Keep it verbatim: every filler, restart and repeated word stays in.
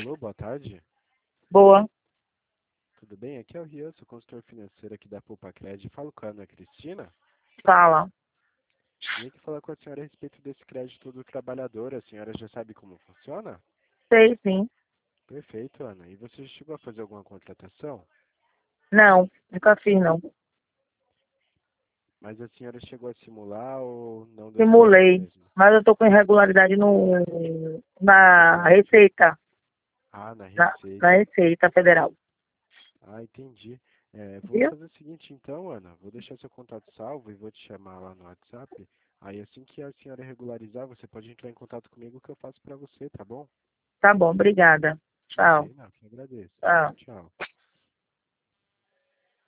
Alô, boa tarde. Boa. Tudo bem? Aqui é o Rian, sou consultor financeiro aqui da Poupa Cred. Falo com a Ana Cristina. Fala. Vim aqui falar com a senhora a respeito desse crédito do trabalhador. A senhora já sabe como funciona? Sei, sim. Perfeito, Ana. E você já chegou a fazer alguma contratação? Não, nunca fiz, não. Mas a senhora chegou a simular ou não deu certo Simulei, mesmo? mas eu tô com irregularidade no, No seu na crédito? Receita, Ah, na na, na Receita. Receita Federal. Ah, entendi. É, vamos Viu? fazer o seguinte então, Ana. Vou deixar seu contato salvo e vou te chamar lá no WhatsApp. Aí assim que a senhora regularizar, você pode entrar em contato comigo que eu faço para você, tá bom? Tá bom, obrigada. Tchau. Imagina, que agradeço. Tchau. Tchau, tchau.